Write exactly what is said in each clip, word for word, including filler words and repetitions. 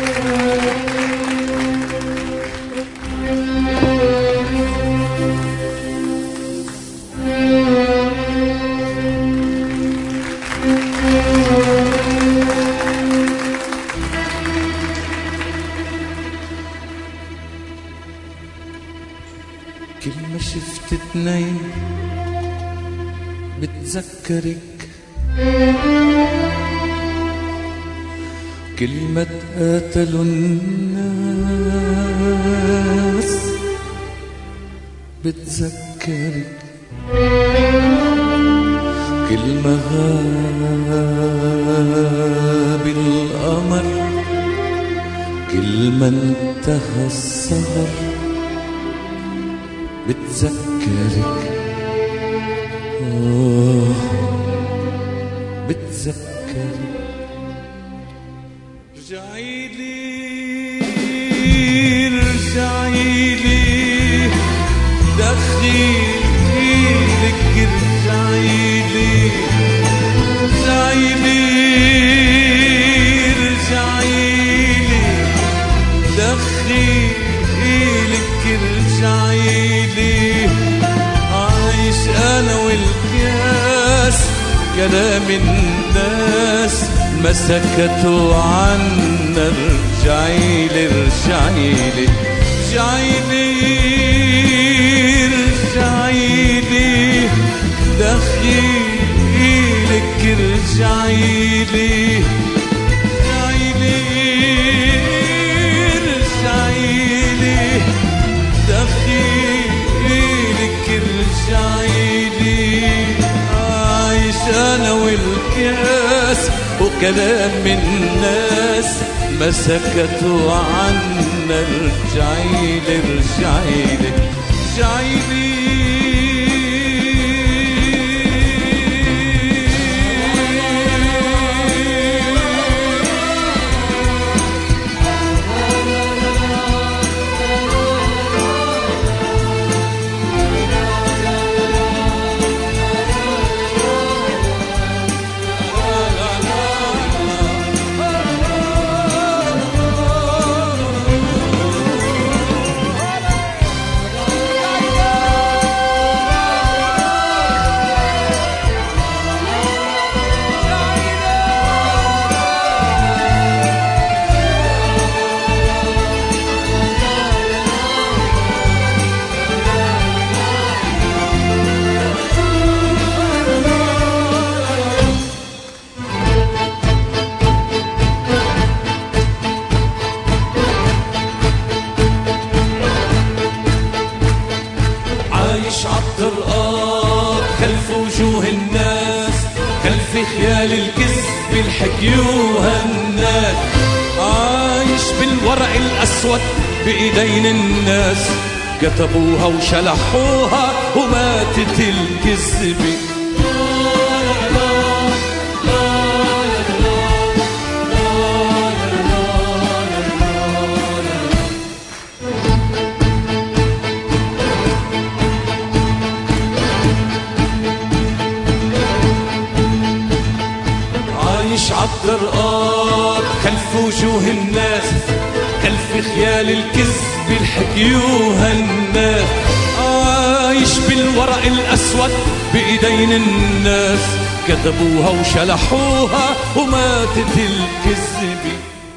كل ما شفت اتنين بتذكرك، كل ما تقاتلوا الناس بتذكرك، كل ما غاب القمر، كل ما انتهى السهر بتذكرك، أوه بتذكرك. رجعي لي رجعي لي دخيلك، رجعي لي رجعي لي رجعي لي دخيلك، رجعي لي. عايش انا والكاس كلام الناس ما سكتوا عنا. رجعي لي رجعي لي رجعي لي رجعي لي دخيلك، رجعي لي رجعي لي رجعي لي دخيلك، رجعي لي. عايش انا والكاس وكلام الناس ما سكتوا عنا. رجعي لي رجعي لي رجعي لي. خلف وجوه الناس، خلف خيال الكذب الحكيوها الناس. عايش بالورق الأسود بإيدين الناس، كتبوها وشلحوها وماتت الكذبة. عايش عالطرقات خلف وجوه الناس، خلف خيال الكذب الحكيوها الناس. عايش بالورق الأسود بإيدين الناس، كتبوها وشلحوها وماتت الكذبة.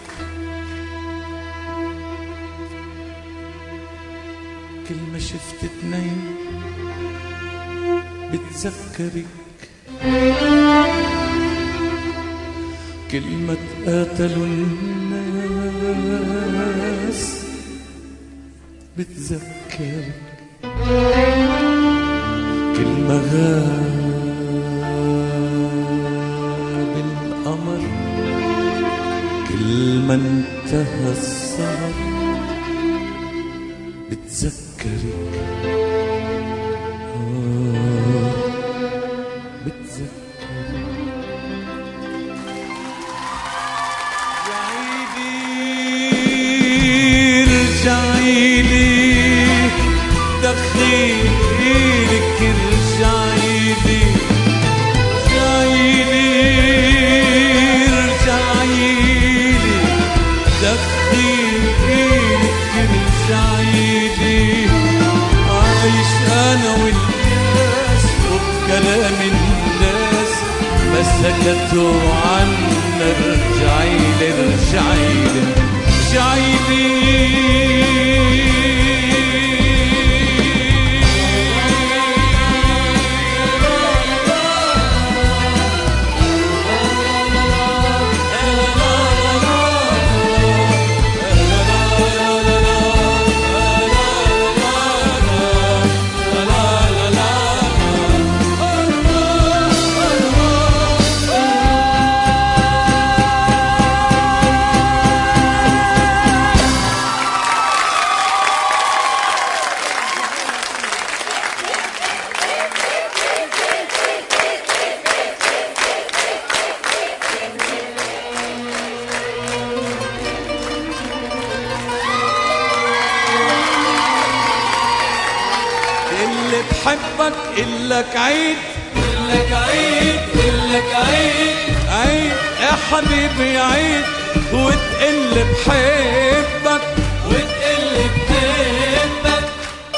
كل ما شفت اتنين بتذكرك، كل ما تقاتلوا الناس بتذكرك، كل ما غاب القمر، كل ما انتهى السهر بتذكرك، آه بتذكرك. رجعي لي دخيلك، رجعي لي رجعي لي رجعي لي دخيلك. سكتوا عنا ارجعيلي ارجعيلي ارجعيلي بحبك إلك عيد إلك عيد إلك عيد عيد يا حبيبي عيد وتقل بحبك وتقل بحبك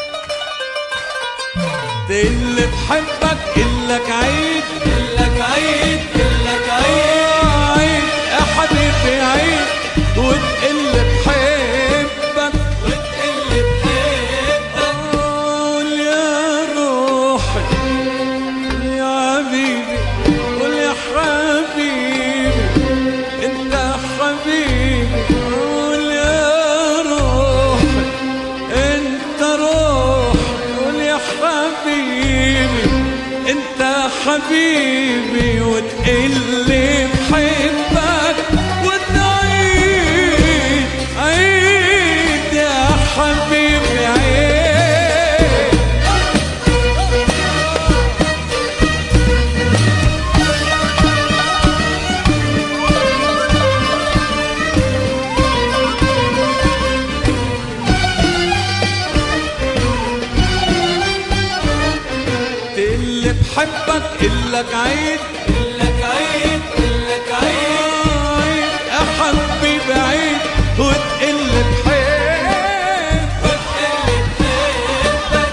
تقل بحبك إلك عيد إلك عيد إلك عيد عيد يا حبيبي عيد وتقل بحبك وتقل بحبك قول يا روحي يا حبيبي قول يا حبيبي انت حبيبي قول يا روحي انت روحي قول يا حبيبي انت حبيبي وتقلي بحبك وتعيد عيد يا حبيبي عيد اللي بحبك إلك عيد إلك عيد إلك عيد يا حبيبي عيد وتقل بحبك وتقل بحبك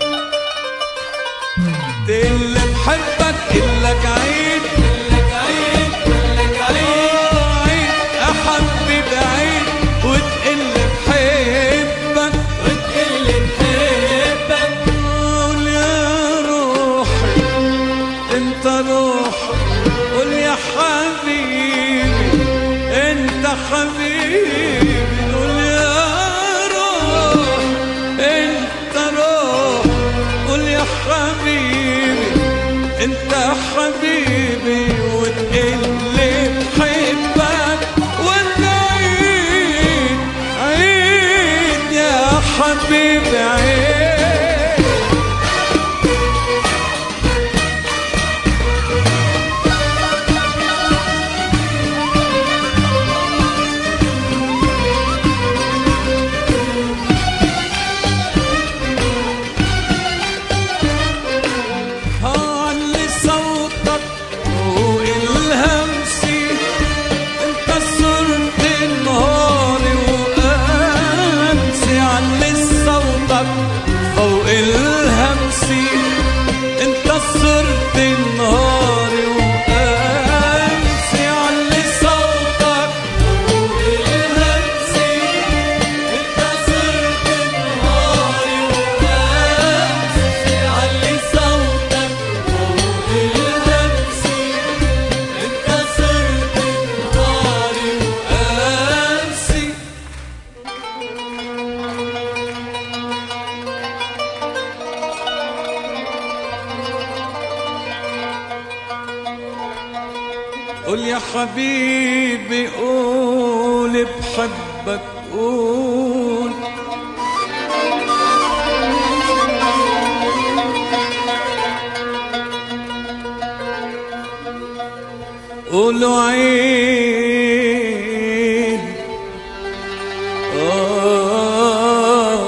اللي بحبك إلك عيد إلك عيد إلك عيد يا حبيبي عيد وتقل بحبك وتقل بحبك قول يا روحي انت روحي قول يا حبيبي انت حبيبي قول يا روحي انت روحي قول يا حبيبي انت حبيبي وتقلي بحبك وتعيد عيد يا حبيبي عيد علي صوتك فوق الهمسي انت صرت نهاري وامسي علي صوتك فوق الهمسي انت صرت نهاري وامسي علي صوتك فوق الهمسي انت صرت نهاري وامسي علي صوتك فوق الهمسي انت صرت نهاري وامسي قول يا حبيبي قول بحبك قول قولوا عيد آه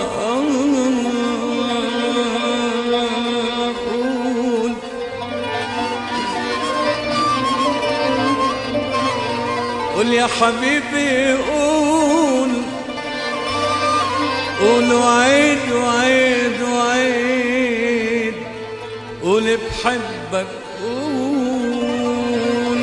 قول قول يا حبيبي قول قول وعيد وعيد وعيد قول بحبك قول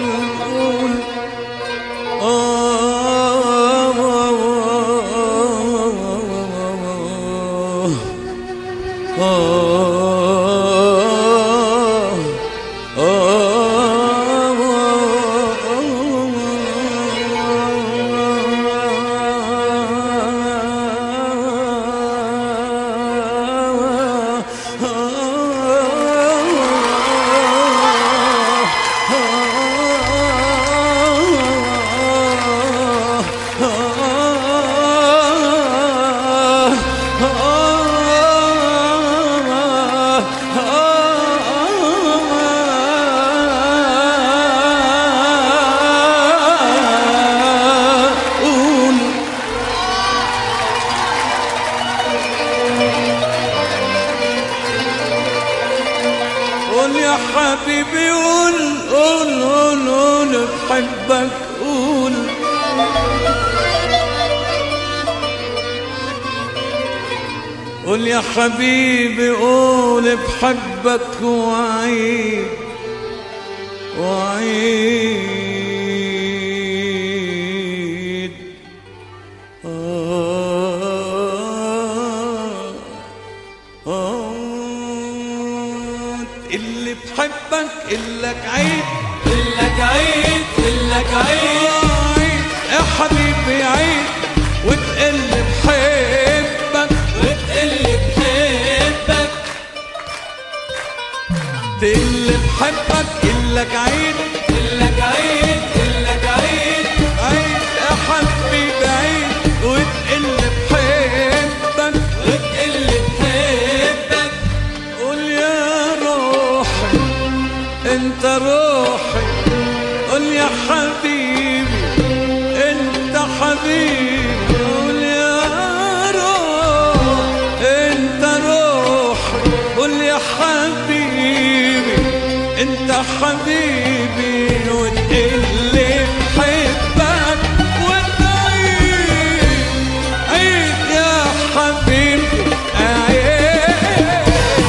بحبك قول قول يا حبيبي قول بحبك وعيد وعيد آه آه اللي بحبك إلك عيد إلك عيد إلك عيد يا حبيبي عيد وتقل بحبك وتقل بحبك تقل بحبك إلك عيد إلك عيد إلك عيد عيد يا حبيبي عيد وتقل بحبك وتقل بحبك قول يا روحي انت روحي قول يا حبيبي انت حبيبي قول يا روح انت روحي قول يا حبيبي انت حبيبي وتقلي بحبك وتعيد عيد يا حبيبي عيد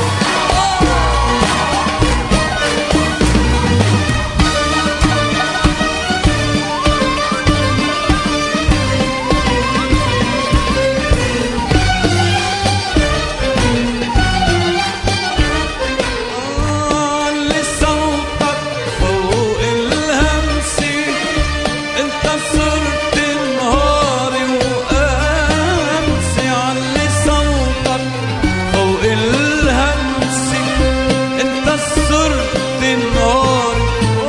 علي صوتك فوق الهمسي انت صرت نهاري وامسي علي صوتك فوق الهمسي انت صرت نهاري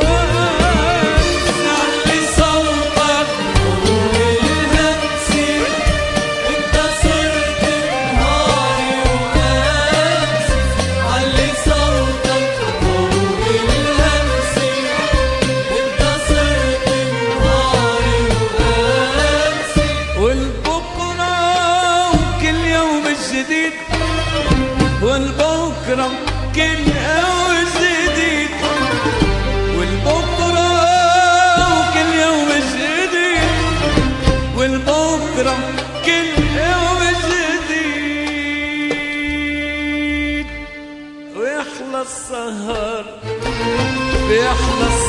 وامسي علي صوتك فوق الهمسي انت صرت نهاري وامسي علي صوتك فوق الهمسي انت صرت نهاري وامسي والبكرة وكل يوم جديد والبكرة كل يوم جديد والبكرة وكل يوم جديد والبكرة كل يوم جديد ويحلى السهر بيحلى